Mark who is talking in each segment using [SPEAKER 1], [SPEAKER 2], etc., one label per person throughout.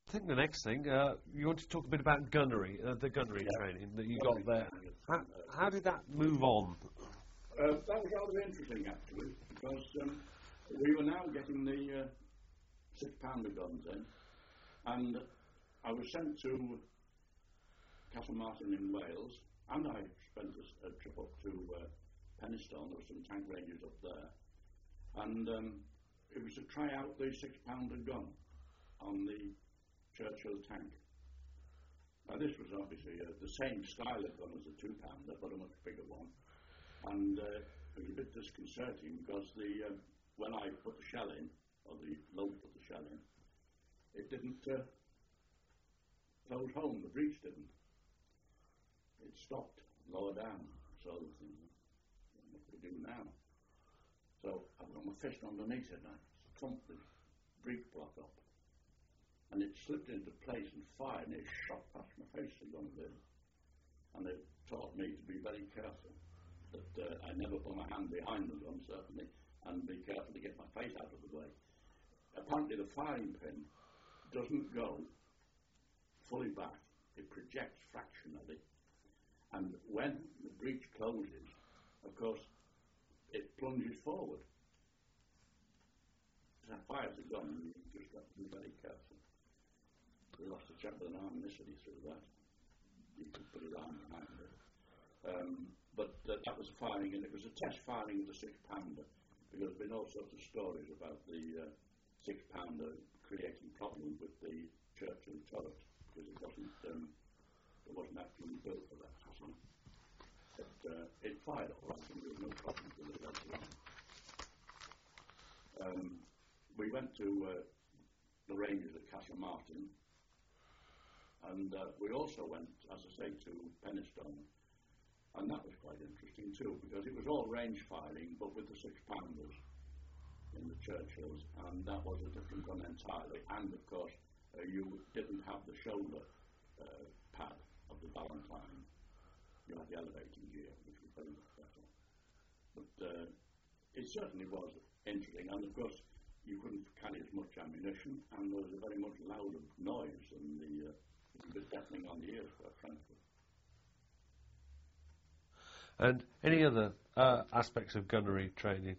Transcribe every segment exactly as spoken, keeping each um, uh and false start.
[SPEAKER 1] I think the next thing, uh, you want to talk a bit about gunnery, uh, the gunnery
[SPEAKER 2] yeah.
[SPEAKER 1] training that you got there. How, how did that move on?
[SPEAKER 2] Uh, that was rather interesting, actually, because um, we were now getting the uh, six-pounder guns in, and I was sent to Castlemartin in Wales, and I spent a, a trip up to uh, Penistone. There were some tank ranges up there, and um, it was to try out the six-pounder gun on the Churchill tank. Now this was obviously uh, the same style of gun as a two-pounder, but a much bigger one, and uh, it was a bit disconcerting because the uh, when I put the shell in, or the load put the shell in, it didn't uh, close home. The breech didn't. It stopped lower down. So I was thinking, what do we do now? So I put my fist underneath it and I thumped the breech block up. And it slipped into place and fired, and it shot past my face, the gun did. And it taught me to be very careful, that uh, I never put my hand behind the gun, certainly, and be careful to get my face out of the way. Apparently the firing pin doesn't go fully back, it projects fractionally. And when the breech closes, of course, it plunges forward. So I fired the gun, and you just got to be very careful. We lost a chap with an arm initially through that. He could put his arm behind it. Um, but uh, that was firing, and it was a test firing of the six-pounder, because there's been all sorts of stories about the uh, six-pounder creating problems with the Churchill turret, because it wasn't um, it wasn't actually built for that, you see. But uh, it fired all right, and there was no problems with it later on. Um, we went to uh, the ranges at Castlemartin, and uh, we also went, as I say, to Penistone, and that was quite interesting too, because it was all range firing, but with the six-pounders in the Churchills, and that was a different gun entirely. And of course, uh, you didn't have the shoulder uh, pad of the Valentine. You had the elevating gear, which was very much better. But uh, it certainly was interesting, and of course, you couldn't carry as much ammunition, and there was a very much louder noise than the. Uh, a bit deafening on the ears, quite frankly.
[SPEAKER 1] And any other uh, aspects of gunnery training?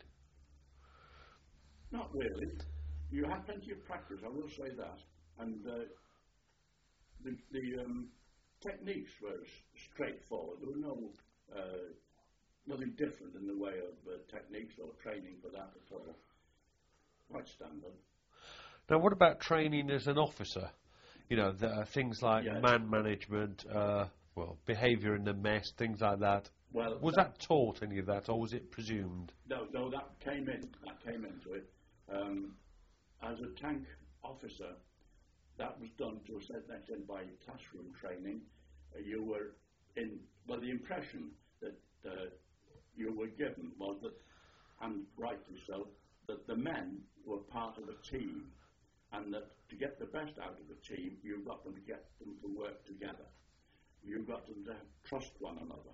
[SPEAKER 2] Not really. You had plenty of practice, I will say that. And uh, the, the um, techniques were s- straightforward. There was no uh, nothing different in the way of uh, techniques or training for that at all. Quite standard.
[SPEAKER 1] Now, what about training as an officer? You know, the, uh, things like
[SPEAKER 2] yes.
[SPEAKER 1] man management, uh, well, behaviour in the mess, things like that.
[SPEAKER 2] Well,
[SPEAKER 1] was that, that taught, any of that, or was it presumed?
[SPEAKER 2] No, no, that came in. That came into it. Um, as a tank officer, that was done to a certain extent by classroom training. Uh, you were in, well, the impression that uh, you were given was that, and rightly so, that the men were part of a team, and that to get the best out of the team, you've got them to get them to work together. You've got them to trust one another.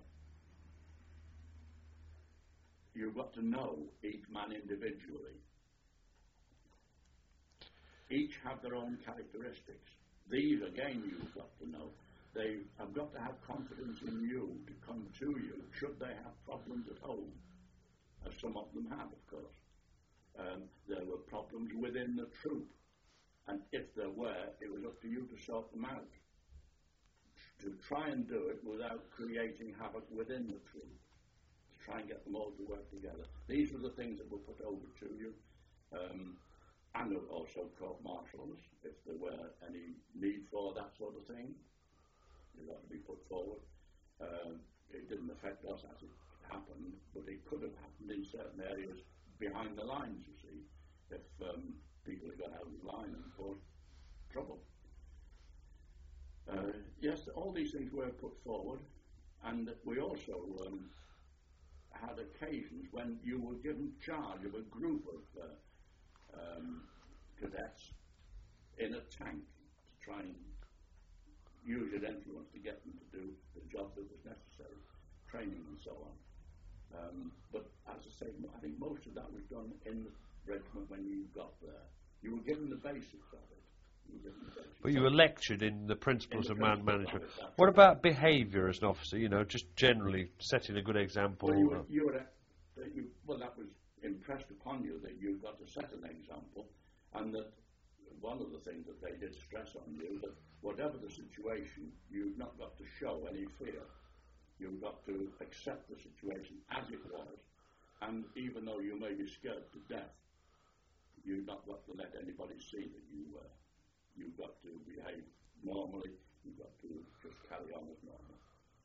[SPEAKER 2] You've got to know each man individually. Each have their own characteristics. These, again, you've got to know. They have got to have confidence in you to come to you should they have problems at home, as some of them have, of course. Um, there were problems within the troop. And if there were, it was up to you to sort them out. To try and do it without creating havoc within the troop. To try and get them all to work together. These were the things that were put over to you. Um, and also court-martials, if there were any need for that sort of thing. It had to be put forward. Um, it didn't affect us as it happened, but it could have happened in certain areas behind the lines, you see, if um, people got out of the line and caused trouble. Uh, yes, all these things were put forward, and we also um, had occasions when you were given charge of a group of uh, um, cadets in a tank to try and use your influence to get them to do the job that was necessary, training and so on. Um, but as I say, I think most of that was done in the regiment when you got there. You were given the basics of it. You didn't get
[SPEAKER 1] But you were lectured in the principles
[SPEAKER 2] In
[SPEAKER 1] of
[SPEAKER 2] the
[SPEAKER 1] man
[SPEAKER 2] principles
[SPEAKER 1] management.
[SPEAKER 2] of it, that's
[SPEAKER 1] What
[SPEAKER 2] right.
[SPEAKER 1] about behaviour as an officer? You know, just generally setting a good example.
[SPEAKER 2] Well, you were,
[SPEAKER 1] uh,
[SPEAKER 2] you were a, that you, well, that was impressed upon you that you've got to set an example, and that one of the things that they did stress on you that whatever the situation, you've not got to show any fear. You've got to accept the situation as it was, and even though you may be scared to death, you've not got to let anybody see that you were. You've got to behave normally. You've got to just carry on as normal.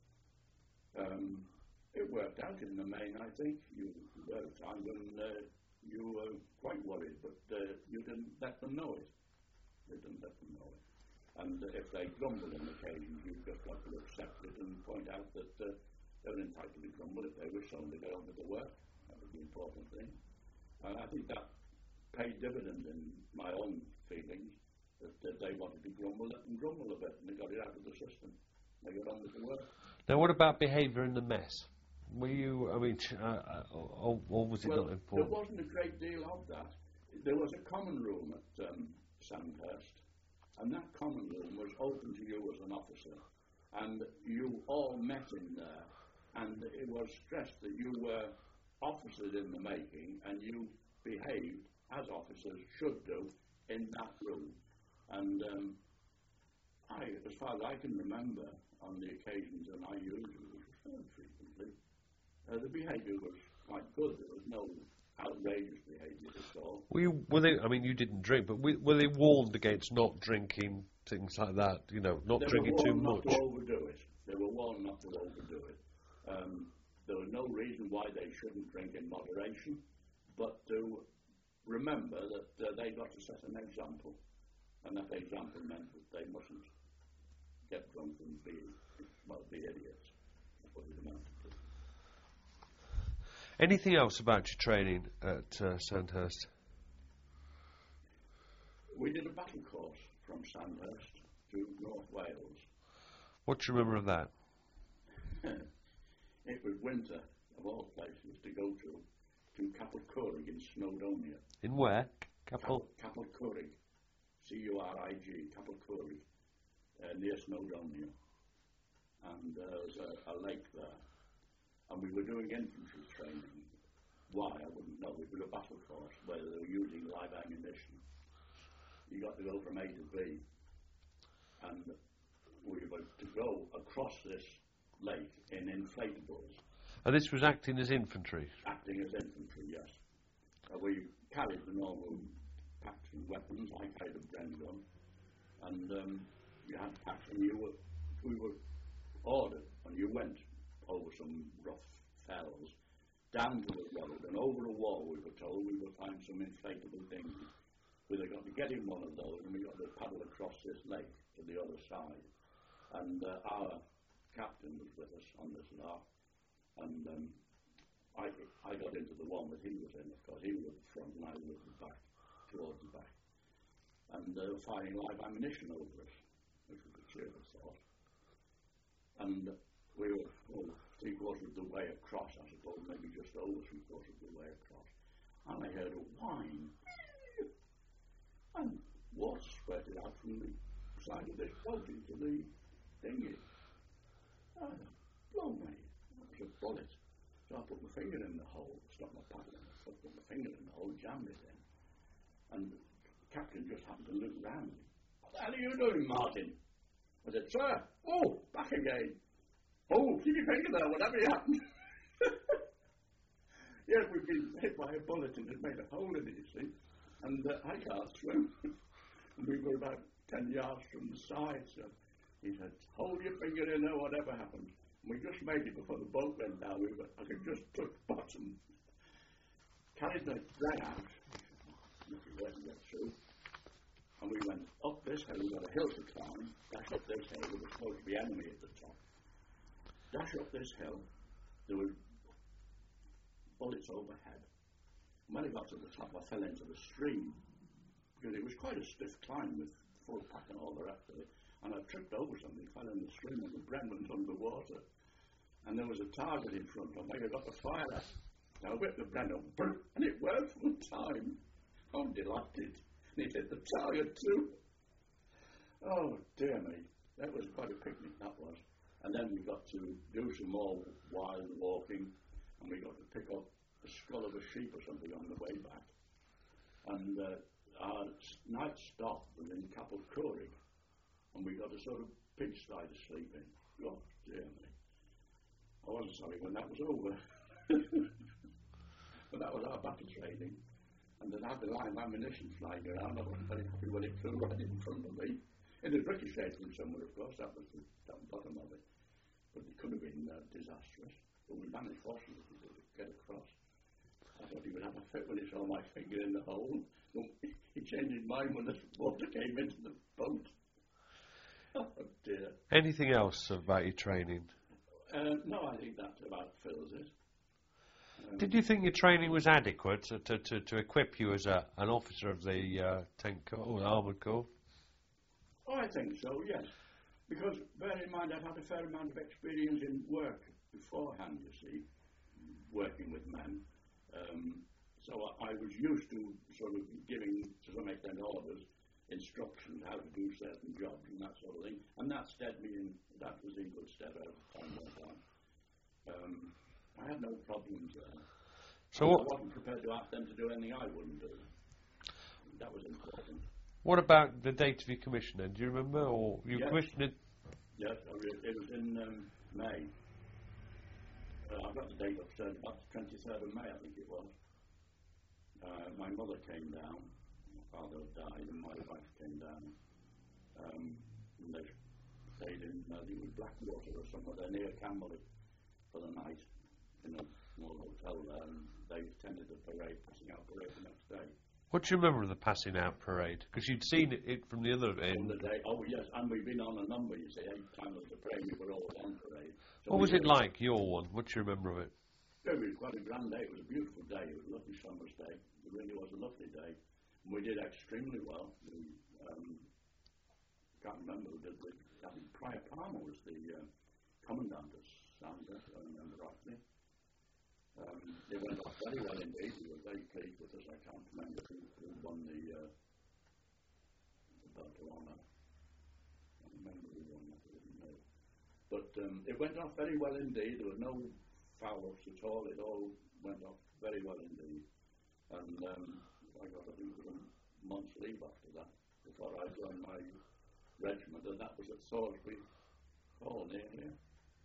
[SPEAKER 2] Um, it worked out in the main, I think. You were a time when uh, you were quite worried, but uh, you didn't let them know it. You didn't let them know it. And uh, if they grumble on occasions, you've just got to accept it and point out that uh, they're entitled to grumble if they wish someone to get on with the work. That was the important thing. And I think that paid dividend in my own feelings, that uh, they wanted to grumble, let them grumble a bit, and they got it out of the system. They got on with the work.
[SPEAKER 1] Now, what about behaviour in the mess? Were you, I mean, uh, uh, or, or was it
[SPEAKER 2] Well,
[SPEAKER 1] not
[SPEAKER 2] there
[SPEAKER 1] important?
[SPEAKER 2] wasn't a great deal of that. There was a common room at um, Sandhurst, and that common room was open to you as an officer, and you all met in there, and it was stressed that you were officers in the making, and you behaved as officers should do in that room. And um, I, as far as I can remember, on the occasions when I used it, which was fairly frequently, uh, the behaviour was quite good. There was no outrageous behaviour at all.
[SPEAKER 1] Were, you, were they, I mean, you didn't drink, but were, were they warned against not drinking, things like that, you know, not
[SPEAKER 2] They
[SPEAKER 1] drinking
[SPEAKER 2] were
[SPEAKER 1] too
[SPEAKER 2] warned
[SPEAKER 1] much?
[SPEAKER 2] not to overdo it. They were warned not to overdo it. Um, there was no reason why they shouldn't drink in moderation, but to remember that uh, they got to set an example, and that example meant that they mustn't get drunk and be, well, be idiots. That's what it amounted to.
[SPEAKER 1] Anything else about your training at uh, Sandhurst?
[SPEAKER 2] We did a battle course from Sandhurst to North Wales.
[SPEAKER 1] What do you remember of that?
[SPEAKER 2] It was winter, of all places, to go to, to Capel Curig in Snowdonia.
[SPEAKER 1] In where? Capel?
[SPEAKER 2] Capel Curig, C U R I G, Capel Curig, uh, near Snowdonia. And uh, there was a, a lake there. And we were doing infantry training. Why, I wouldn't know. It was a battle course where they were using live ammunition. You got to go from A to B. And we were to go across this lake in inflatables.
[SPEAKER 1] And this was acting as infantry?
[SPEAKER 2] Acting as infantry, yes. Uh, we carried the normal packs and weapons. I carried a Bren gun. And um, you had packs, and you were, we were ordered, and you went over some rough fells, down to the road, and over a wall, we were told, we would find some inflatable dinghy. We had got to get in one of those, and we got to paddle across this lake to the other side. And uh, our captain was with us on this lark, and um, I, I got into the one that he was in, of course. He was at the front, and I was at the back, towards the back. And they uh, were firing live ammunition over us, which was a cheerful thought. And we were oh, three quarters of the way across, I suppose, maybe just over three quarters of the way across. And I heard a whine. And water spurted out from the side of this boat into the dinghy. Oh, blow me. That was a bullet. So I put my finger in the hole, stopped my paddling. I put my finger in the hole, jammed it in. And the captain just happened to look round. What the hell are you doing, Martin? I said, sir, oh, back again. Oh, keep your finger there, whatever happened. Yes, we've been hit by a bullet and it made a hole in it, you see. And uh, I can't swim. And we were about ten yards from the side, so he said, hold your finger in there, whatever happened. And we just made it before the boat went down. We were, I could just touch bottom. Carried the drag out. Look at where to get through. And we went up this hill, we got a hill to climb, dash up this hill, there was supposed to be enemy at the top. Dash up this hill, there were bullets overhead. And when I got to the top, I fell into the stream, because it was quite a stiff climb with full pack and all the rest of it. And I tripped over something, fell in the stream, and the Bren went under water. And there was a target in front of me, I got to fire at. And I whipped the Bren up, and it worked for the time. I'm delighted. And it hit the target too. Oh, dear me. That was quite a picnic, that was. And then we got to do some more wild walking, and we got to pick up the skull of a sheep or something on the way back. And uh, our night stop was in Capel Corig, and we got a sort of pigsty to sleep in. Oh, dear me. I wasn't sorry when that was over. But that was our battle training. And then I had the line of ammunition flying around. I wasn't very happy when it flew right in front of me. It had ricocheted from somewhere, of course. That was the, that was the bottom of it. But it could have been uh, disastrous. But we managed fortunately to get across. I thought he would have a fit when he saw my finger in the hole. He changed his mind when the water came into the boat. Oh dear.
[SPEAKER 1] Anything else about your training?
[SPEAKER 2] Uh, no, I think that about fills it. Um,
[SPEAKER 1] Did you think your training was adequate to, to, to, to equip you as a, an officer of the uh, Tank Corps, or the Armoured Corps?
[SPEAKER 2] Oh, I think so, yes. Because bear in mind, I'd had a fair amount of experience in work beforehand, you see, working with men. Um, so I, I was used to sort of giving, to some extent, orders, instructions, how to do certain jobs and that sort of thing. And that stead me in, that was in good stead over time went on. Um, I had no problems there.
[SPEAKER 1] So
[SPEAKER 2] I,
[SPEAKER 1] what,
[SPEAKER 2] I wasn't prepared to ask them to do anything I wouldn't do. That was important.
[SPEAKER 1] what about the date of your commission then? Do you remember? Or you
[SPEAKER 2] Yes.
[SPEAKER 1] commissioned it?
[SPEAKER 2] Yes, it was in um, May. Uh, I've got the date upstairs, about the twenty-third of May, I think it was. Uh, my mother came down, my father died, and my wife came down. Um, and they stayed in, uh, I think it was Blackwater or somewhere there near Camberley for the night in a small hotel there, and they attended the parade, passing out parade the next day.
[SPEAKER 1] What do you remember of the passing out parade? Because you'd seen it, it from the other
[SPEAKER 2] On the
[SPEAKER 1] end.
[SPEAKER 2] day, oh yes, and we've been on a number, you see, eight times of the parade, we were all on parade. So
[SPEAKER 1] What was
[SPEAKER 2] we
[SPEAKER 1] it
[SPEAKER 2] were-
[SPEAKER 1] like, your one? What do you remember of it?
[SPEAKER 2] It was quite a grand day. It was a beautiful day. It was a lovely summer's day. It really was a lovely day. And we did extremely well. We um, can't remember who did it. I think Prior Palmer was the uh, commandant of Sandhurst, if I remember rightly. Um, it went off very well indeed. We were very pleased with us. I can't remember who, who won the, uh, the belt of honour. I can't remember who won that. I didn't know. But um, it went off very well indeed. There were no foul-ups at all. It all went off very well indeed. And um, I got, I think, it was a month's leave after that before I joined my regiment, and that was at Thoresby Hall near here.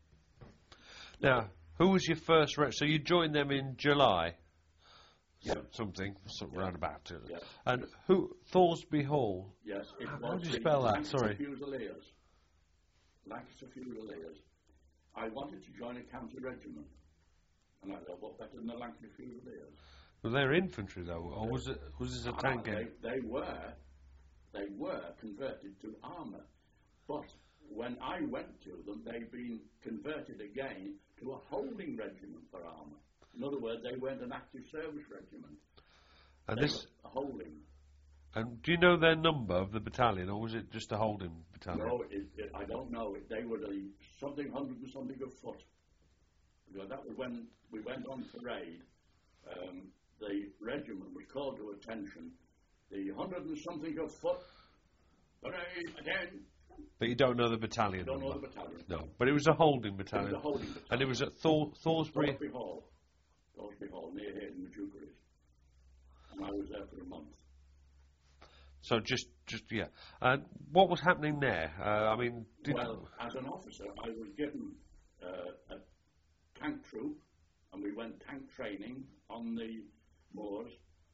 [SPEAKER 1] Now, who was your first rep? So you joined them in July?
[SPEAKER 2] Yeah.
[SPEAKER 1] Something, something round about it.
[SPEAKER 2] Yeah.
[SPEAKER 1] And who? Thoresby Hall?
[SPEAKER 2] Yes, it
[SPEAKER 1] How
[SPEAKER 2] was
[SPEAKER 1] do you
[SPEAKER 2] the
[SPEAKER 1] spell that?
[SPEAKER 2] Lancaster
[SPEAKER 1] Sorry.
[SPEAKER 2] Fusiliers. Lancaster Fusiliers. I wanted to join a county regiment, and I thought, what better than the Lancaster Fusiliers?
[SPEAKER 1] Well, they're infantry though, or was it? Was this a
[SPEAKER 2] Ah,
[SPEAKER 1] tank?
[SPEAKER 2] they, they were, they were converted to armour, but when I went to them, they'd been converted again to a holding regiment for armour. In other words, they weren't an active service regiment.
[SPEAKER 1] And
[SPEAKER 2] They
[SPEAKER 1] this.
[SPEAKER 2] were a holding.
[SPEAKER 1] And do you know their number of the battalion, or was it just a holding battalion?
[SPEAKER 2] No, it, it, I don't know. It, they were the something hundred and something of foot. Because that was when we went on parade. Um, the regiment was called to attention. The hundred and something of foot. Parade again.
[SPEAKER 1] But you don't know the battalion
[SPEAKER 2] Don't know
[SPEAKER 1] number?
[SPEAKER 2] the battalion.
[SPEAKER 1] No, but it was a holding
[SPEAKER 2] It
[SPEAKER 1] battalion.
[SPEAKER 2] was a holding battalion.
[SPEAKER 1] And it was at Thor- Thoresby.
[SPEAKER 2] Thoresby Hall. Thoresby Hall, near here in the Dukeries. And I was there for a month.
[SPEAKER 1] So just, just yeah. And what was happening there? Uh, I mean, did
[SPEAKER 2] Well, as an officer, I was given uh, a tank troop, and we went tank training on the moors.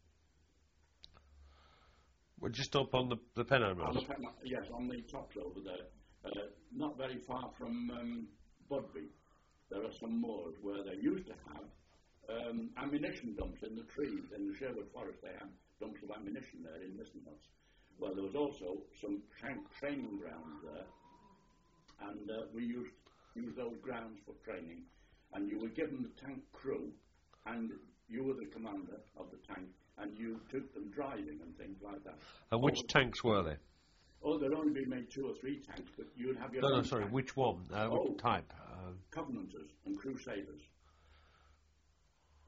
[SPEAKER 1] well, just up on the the Pennine
[SPEAKER 2] On
[SPEAKER 1] Moors.
[SPEAKER 2] the, pen- yes, on the tops over there. Uh, not very far from um, Budby. There are some moors where they used to have um, ammunition dumps in the trees. In the Sherwood Forest, they had dumps of ammunition there in missing huts. Well, there was also some tank training grounds there, and uh, we used used those grounds for training. And you were given the tank crew, and you were the commander of the tank, and you took them driving and things like that.
[SPEAKER 1] And which
[SPEAKER 2] Oh,
[SPEAKER 1] tanks were they?
[SPEAKER 2] Oh, there'd only been made two or three tanks, but you'd have your
[SPEAKER 1] No,
[SPEAKER 2] own
[SPEAKER 1] no, sorry.
[SPEAKER 2] tank.
[SPEAKER 1] Which one? Uh,
[SPEAKER 2] Oh.
[SPEAKER 1] Which type? Uh,
[SPEAKER 2] Covenanters and Crusaders.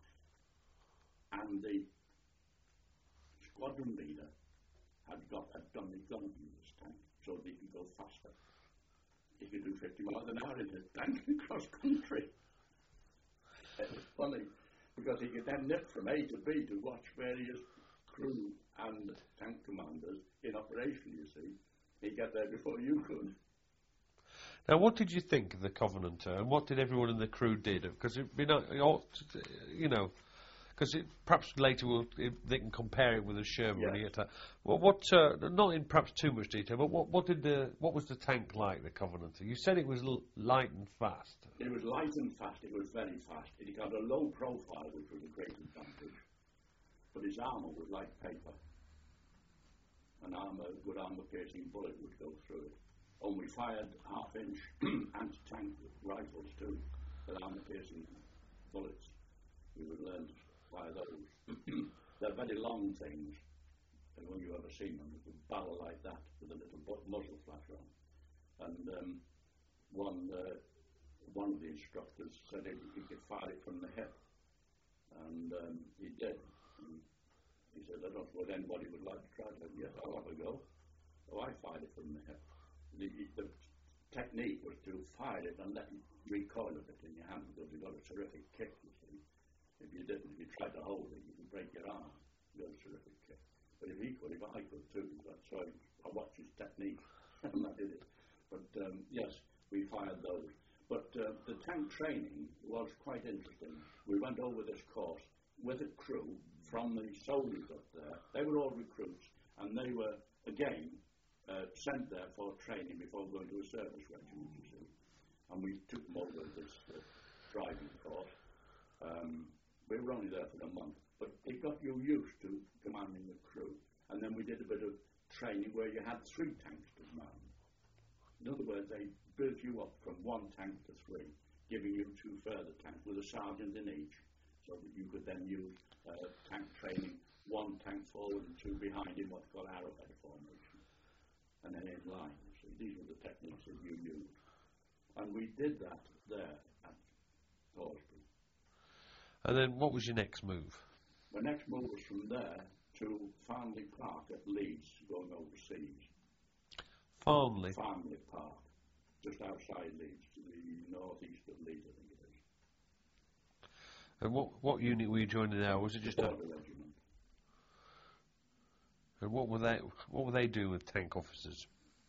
[SPEAKER 2] And the squadron leader had got a on the gun in this tank so that he could go faster. He could do fifty miles an hour in his tank across country. It was funny because he could then nip from A to B to watch various crew and tank commanders in operation, you see. He'd get there before you could.
[SPEAKER 1] Now, what did you think of the Covenanter, and what did everyone in the crew did? Because you know, you know, because perhaps later we'll, if they can compare it with the Sherman.
[SPEAKER 2] Yes.
[SPEAKER 1] When you get to, well, what? Uh, not in perhaps too much detail, but what, what did the what was the tank like, the Covenanter? You said it was l- light and fast.
[SPEAKER 2] It was light and fast. It was very fast. It had a low profile, which was a great advantage. But his armour was like paper. An armour, good armour-piercing bullet would go through it. And we fired half-inch anti-tank rifles too, with armour-piercing bullets. We would learn to fire those. They're very long things. And when you ever seen them, with a barrel like that, with a little bu- muzzle flash on. And um, one, uh, one of the instructors said he, he could fire it from the hip. And um, he did. And he said, I don't know whether anybody would like to try it. I said, yes, I'll have a go. So I fired it from the hip. The, the technique was to fire it and let it recoil a bit in your hand because you got a terrific kick, you see. If you didn't, if you tried to hold it, you could break your arm. You got a terrific kick. But if he could, if I could too, that's why I watched his technique and I did it. But um, yes, we fired those. But uh, the tank training was quite interesting. We went over this course with a crew from the soldiers up there. They were all recruits, and they were, again, Uh, sent there for training before going to a service regiment, you see. And we took them over this uh, driving course. Um, we were only there for a month, but it got you used to commanding the crew. And then we did a bit of training where you had three tanks to command. In other words, they built you up from one tank to three, giving you two further tanks with a sergeant in each, so that you could then use uh, tank training, one tank forward and two behind in what's called arrowhead formation. And then in line. So these were the techniques that you used. And we did that there at Thoresby.
[SPEAKER 1] And then what was your next move?
[SPEAKER 2] The next move was from there to Farnley Park at Leeds, going overseas.
[SPEAKER 1] Farnley?
[SPEAKER 2] Farnley Park, just outside Leeds, to the northeast of Leeds, I think it is.
[SPEAKER 1] And what, what unit were you joining now? Was it just a...
[SPEAKER 2] regiment.
[SPEAKER 1] And what were they? What were they doing with tank officers?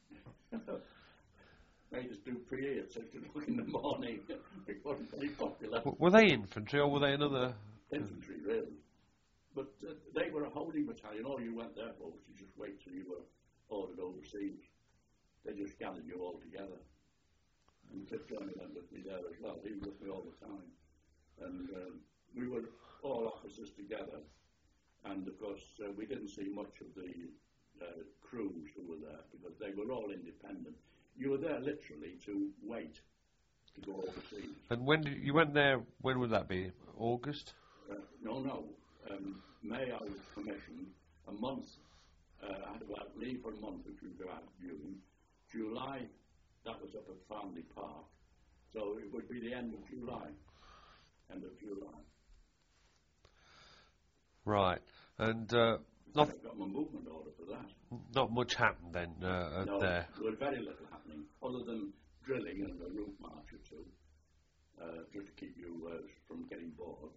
[SPEAKER 2] They just do P E at six o'clock in the morning. It wasn't very popular.
[SPEAKER 1] W- were they infantry or were they another?
[SPEAKER 2] Infantry, really. But uh, they were a holding battalion. All you went there for was to just wait till you were ordered overseas. They just gathered you all together. And Cliff Johnny went with me there as well. He was with me all the time. And um, we were all officers together. And of course, uh, we didn't see much of the uh, crews who were there because they were all independent. You were there literally to wait to go overseas.
[SPEAKER 1] And when did you went there? When would that be? August?
[SPEAKER 2] Uh, no, no. Um, May I was commissioned. A month. Uh, I had about leave for a month, which was about June. July, that was up at Farnley Park. So it would be the end of July. End of July.
[SPEAKER 1] Right. And uh, not
[SPEAKER 2] I got my movement order for that.
[SPEAKER 1] not much happened then uh,
[SPEAKER 2] No,
[SPEAKER 1] there.
[SPEAKER 2] there was very little happening, other than drilling and a route march or two, uh, just to keep you uh, from getting bored.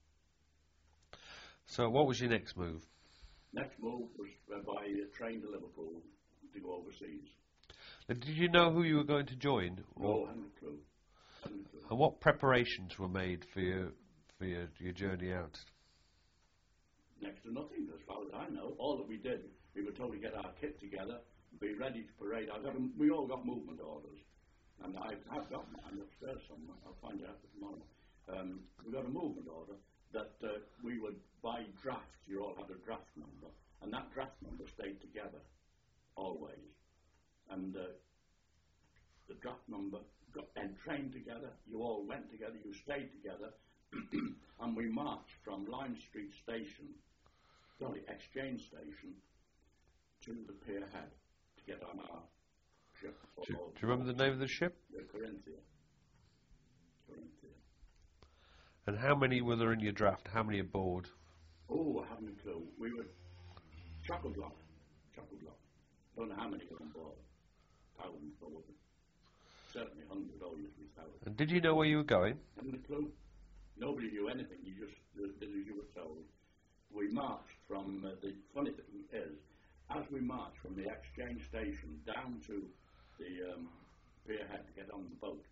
[SPEAKER 1] So what was your next move?
[SPEAKER 2] Next move was uh, by uh, train to Liverpool to go overseas.
[SPEAKER 1] And did you know who you were going to join?
[SPEAKER 2] No, I hadn't a clue. Hadn't a clue.
[SPEAKER 1] And what preparations were made for your for your, your journey out?
[SPEAKER 2] Next to nothing, as far as I know. All that we did, we were told to get our kit together, be ready to parade. I got 'em- we all got movement orders, and I, I've got mine upstairs somewhere. I'll find it out tomorrow. Um, we got a movement order that uh, we would buy draft. You all had a draft number, and that draft number stayed together always. And uh, the draft number got then trained together. You all went together. You stayed together, and we marched from Lime Street Station. Sorry, Exchange Station to the pier head to get on our ship.
[SPEAKER 1] Do, do you remember the name of the ship?
[SPEAKER 2] The Corinthia. Corinthia.
[SPEAKER 1] And how many were there in your draft? How many aboard?
[SPEAKER 2] Oh, I haven't a clue. We were chock-a-block. Chock-a-block. don't know how many were on board. Thousands probably. Certainly hundreds, obviously thousands.
[SPEAKER 1] And did you know where you were going?
[SPEAKER 2] Hadn't a clue. Nobody knew anything. You just did as you were told. We marched from, uh, the funny thing is, as we marched from the exchange station down to the um, pierhead to get on the boat,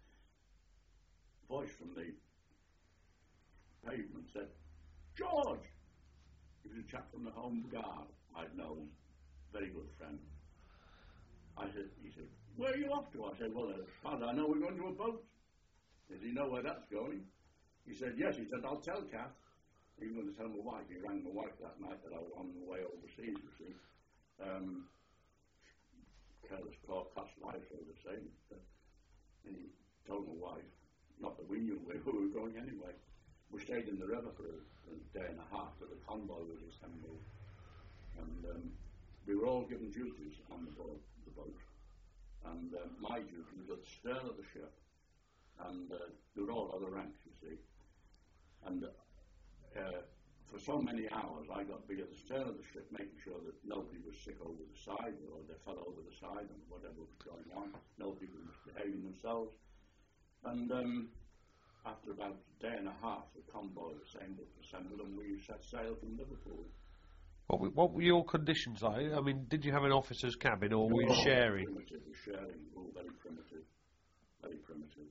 [SPEAKER 2] a voice from the pavement said, "George!" He was a chap from the Home Guard I'd known, very good friend. I said, he said, "Where are you off to?" I said, "Well, as far as I know, we're going to a boat." Does he know where that's going? He said, "Yes." He said, "I'll tell Kath." He was going to tell my wife. He rang my wife that night that I was on the way overseas, you see. Um, careless poor cost life, so to say. And he told my wife, not that we knew where we were going anyway. We stayed in the river for a, a day and a half till the convoy was assembled. And um, we were all given duties on the board, the boat. And uh, my duty was at the stern of the ship. And uh, there were all other ranks, you see. And uh, for so many hours, I got to be at the stern of the ship, making sure that nobody was sick over the side, or they fell over the side, and whatever was going on. Nobody was misbehaving themselves. And um, after about a day and a half, the convoy assembled, assembled and we set sail from Liverpool.
[SPEAKER 1] What were, what were your conditions like? I mean, did you have an officer's cabin, or were you
[SPEAKER 2] oh,
[SPEAKER 1] sharing?
[SPEAKER 2] Primitive, we sharing, all very primitive, very primitive.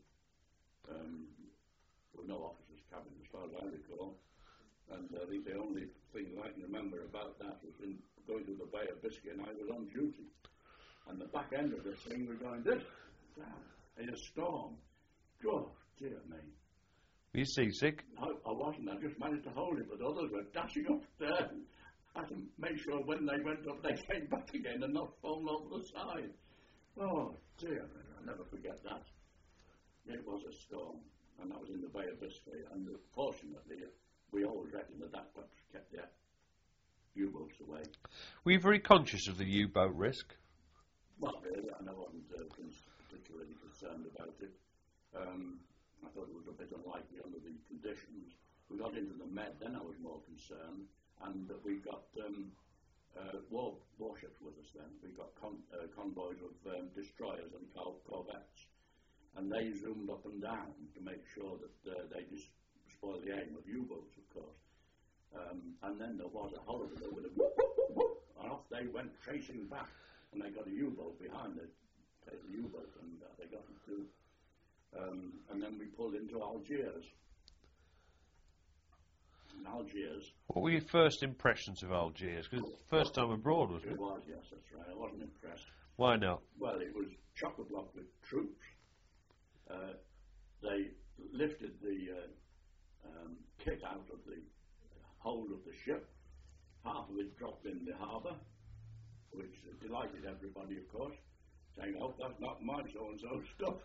[SPEAKER 2] Um, there was no officer's cabin as far as I recall. And I think the only thing that I can remember about that was in going to the Bay of Biscay, and I was on duty. And the back end of this thing was going this down in a storm. God, dear me.
[SPEAKER 1] Were you seasick?
[SPEAKER 2] I, I wasn't. I just managed to hold it, but others were dashing up there. I had to make sure when they went up, they came back again and not fall over the side. Oh, dear me. I'll never forget that. It was a storm, and that was in the Bay of Biscay. And uh, fortunately, we always reckoned that that kept the U-boats away.
[SPEAKER 1] Were you very conscious of the U-boat risk?
[SPEAKER 2] Not really. I wasn't uh, particularly concerned about it. Um, I thought it was a bit unlikely under the conditions. We got into the Med, then I was more concerned. And uh, we got um, uh, war, warships with us then. We got con uh, convoys of um, destroyers and cor corvettes. And they zoomed up and down to make sure that uh, they just spoil the aim of U-boats, of course. Um, and then there was a holiday with a whoop, whoop, whoop, whoop, and off they went chasing back. And they got a U-boat behind it, the U-boat, and uh, they got them through. Um, and then we pulled into Algiers. In Algiers.
[SPEAKER 1] What were your first impressions of Algiers? Because first time abroad, wasn't it?
[SPEAKER 2] It was, yes, that's right. I wasn't impressed.
[SPEAKER 1] Why not?
[SPEAKER 2] Well, it was chock-a-block with troops. Uh, they lifted the uh, um, kit out of the hold of the ship. Half of it dropped in the harbour, which delighted everybody, of course, saying, "Oh, that's not my so-and-so stuff."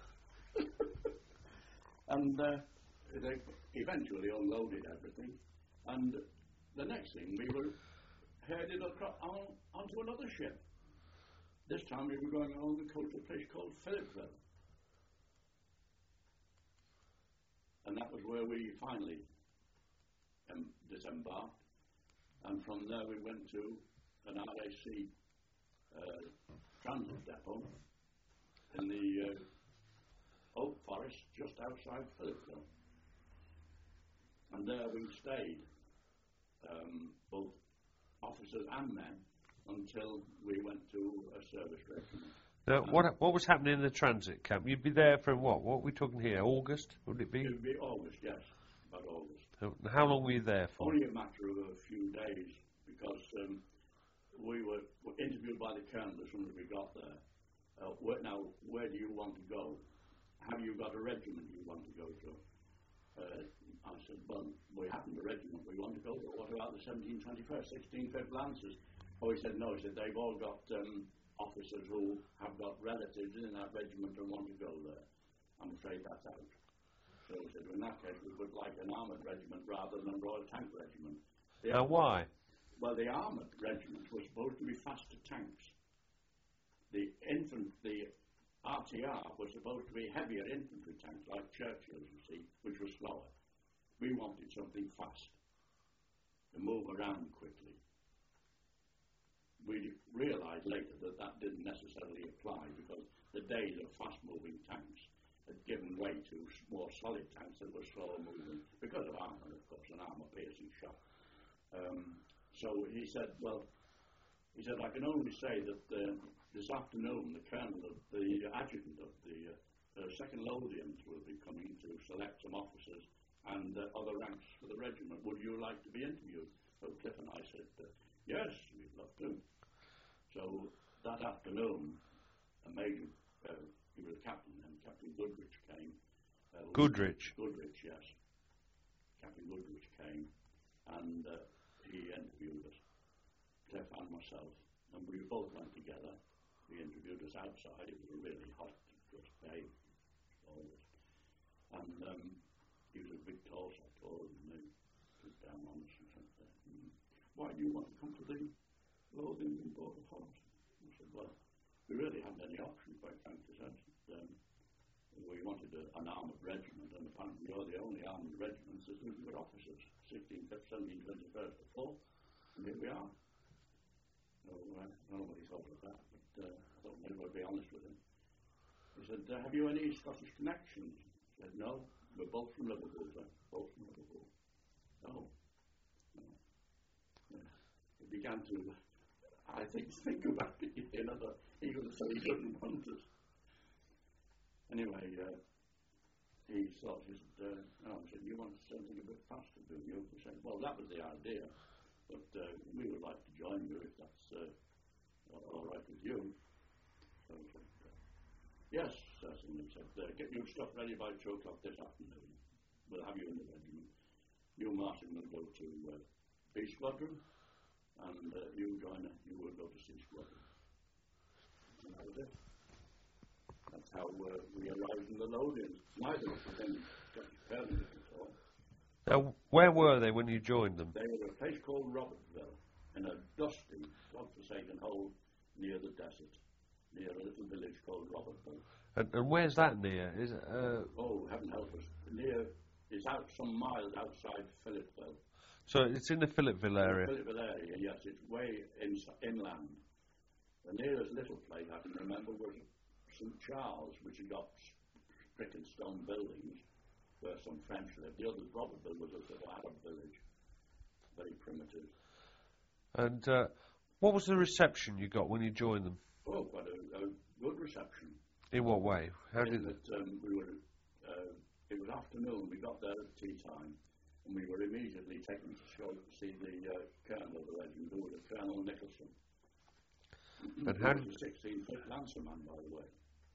[SPEAKER 2] And uh, they eventually unloaded everything. And the next thing, we were headed across on, onto another ship. This time we were going along the coast of a place called Philippeville. And that was where we finally um, disembarked. And from there we went to an R A C uh, transit depot in the uh, oak forest just outside Philippeville. And there we stayed, um, both officers and men, until we went to a service regiment.
[SPEAKER 1] Now, what what was happening in the transit camp? You'd be there from what? What are we talking here? August, would it be?
[SPEAKER 2] It would be August, yes, about August.
[SPEAKER 1] So, how long were you there for?
[SPEAKER 2] Only a matter of a few days, because um, we were, were interviewed by the colonel as soon as we got there. Uh, where, now, where do you want to go? Have you got a regiment you want to go to? Uh, I said, well, we haven't a regiment we want to go to. What about the seventeen twenty-first, sixteenth Lancers? Oh, he said, no, he said, they've all got um, officers who have got relatives in that regiment and want to go there. I'm afraid that's out. So he said, in that case, we would like an armoured regiment rather than a Royal Tank Regiment.
[SPEAKER 1] Now, why?
[SPEAKER 2] Well, the armoured regiments were supposed to be faster tanks. The infant, the R T R was supposed to be heavier infantry tanks, like Churchill's, you see, which were slower. We wanted something fast, to move around quickly. we realised later that that didn't necessarily apply because the days of fast-moving tanks had given way to more solid tanks that were slower moving because of armour, of course, an armour-piercing shot. Um, so he said, well, he said, I can only say that uh, this afternoon the colonel, of the adjutant of the uh, uh, second Lothians will be coming to select some officers and uh, other ranks for the regiment. Would you like to be interviewed? So Cliff and I said, uh, yes, we'd love to. So that afternoon, a major, uh, he was a captain, and Captain Goodrich came. Uh,
[SPEAKER 1] Goodrich?
[SPEAKER 2] Goodrich, yes. Captain Goodrich came, and uh, he interviewed us, Cliff and myself, and we both went together. He interviewed us outside. It was a really hot, just day, always. And um, he was a big, tall, so tall, and they took down on us and said, uh, why do you want to come to the Lothians and Border Force? I said, well, we really hadn't any option, quite frankly. Um, we wanted a, an armoured regiment, and apparently you're the only armoured regiment that's looking for officers, sixteenth, seventeenth, twenty-first, to four, and here we are. So, uh, I don't know what he thought of that, but uh, I thought maybe I'd be honest with him. He said, uh, have you any Scottish connections? I said, no, we're both from Liverpool, sir. Both from Liverpool. No. no. Yeah. He began to, I think, think about it, you know, that he would say he didn't want us. Anyway, uh, he thought, he said, uh, oh, I said, you want something a bit faster, do you? He said, well, that was the idea, but uh, we would like to join you if that's uh, all right with you. So he said, uh, yes, certainly. He said, uh, get your stuff ready by two o'clock this afternoon. We'll have you in the regiment. You, Martin, will go to uh, B Squadron, and uh, you join it, you will go to C Squadron. And that was it. That's how uh, we arrived in the Lothians. Neither of us then got permanent at all.
[SPEAKER 1] Now, where were they when you joined them?
[SPEAKER 2] They were at a place called Robertville, in a dusty, godforsaken hole near the desert, near a little village called Robertville.
[SPEAKER 1] And, and where's that near? Is it? Uh...
[SPEAKER 2] Oh, heaven help us! Near, it's out some miles outside Philippeville.
[SPEAKER 1] So it's in the Philippeville area.
[SPEAKER 2] The Philippeville area, yes. It's way in, inland. The nearest little place I can remember was Saint Charles, which had got brick and stone buildings where some French lived. The other Robertville was a sort of Arab village, very primitive.
[SPEAKER 1] And uh, what was the reception you got when you joined them?
[SPEAKER 2] Oh, quite a, a good reception.
[SPEAKER 1] In what way? How
[SPEAKER 2] in
[SPEAKER 1] did
[SPEAKER 2] that, um, we were? Uh, it was afternoon. We got there at tea time, and we were immediately taken to show to see the uh, colonel of the regiment, who was Colonel Nicholson.
[SPEAKER 1] And
[SPEAKER 2] he
[SPEAKER 1] how
[SPEAKER 2] was
[SPEAKER 1] did
[SPEAKER 2] a sixteen-foot lancerman, by the way.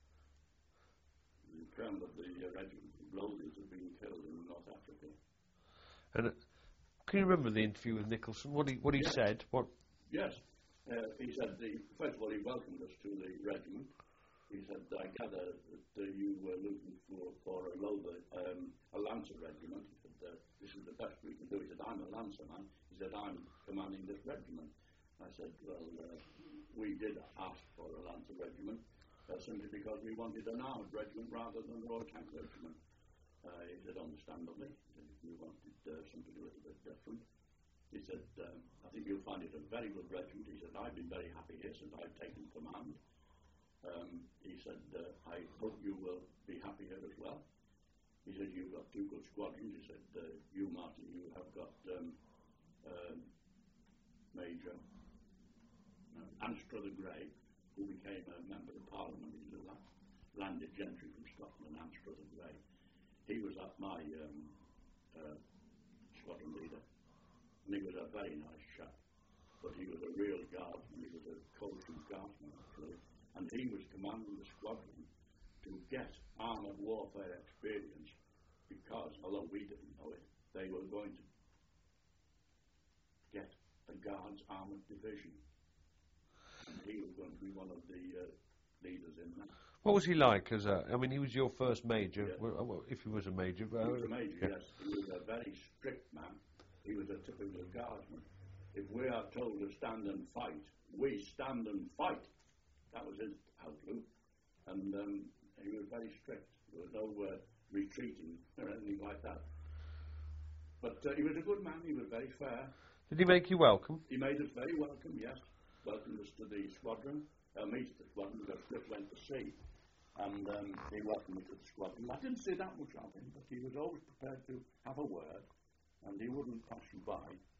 [SPEAKER 2] The colonel of the uh, regiment, Lothians, had been killed in North Africa.
[SPEAKER 1] And uh, can you remember the interview with Nicholson? What he what he
[SPEAKER 2] yes.
[SPEAKER 1] said? What?
[SPEAKER 2] Yes, uh, he said. The, first of all, he welcomed us to the regiment. He said, "I gather that uh, you were looking for for a Lothian, um, a Lancer regiment." He said, uh, "This is the best we can do." He said, "I'm a Lancerman." He said, "I'm commanding this regiment." I said, "Well, uh, we did ask for a Lancer regiment uh, simply because we wanted an armoured regiment rather than a Royal Tank regiment." Uh, he said, "Understandably, he said, we wanted uh, something a little bit different." He said, um, "I think you'll find it a very good regiment." He said, "I've been very happy here since I've taken command." Um, he said, uh, "I hope you will be happy here as well." He said, "You've got two good squadrons." He said, uh, "You, Martin, you have got um, uh, Major uh, Anstruther Gray, who became a member of Parliament. He's a landed gentry from Scotland, Anstruther Gray. He was at my um, uh, squadron leader, and he was a very nice chap. But he was a real guardsman. He was a coaching guardsman, actually. And he was commanding the squadron to get armoured warfare experience because, although we didn't know it, they were going to get a Guards armoured division. And he was going to be one of the uh, leaders in that.
[SPEAKER 1] What was he like? As a, I mean, he was your first major,
[SPEAKER 2] Yeah.
[SPEAKER 1] well, if he was a major.
[SPEAKER 2] He was a major,
[SPEAKER 1] yeah.
[SPEAKER 2] yes. He was a very strict man. He was a typical guardsman. If we are told to stand and fight, we stand and fight. That was his outlook, and um, he was very strict. There was no uh, retreating or anything like that. But uh, he was a good man. He was very fair.
[SPEAKER 1] Did he make you welcome?
[SPEAKER 2] He made us very welcome, yes. welcomed us to the squadron, uh, me to the squadron, because Cliff went to sea. And um, he welcomed me to the squadron. I didn't see that much of him, but he was always prepared to have a word, and he wouldn't pass you by.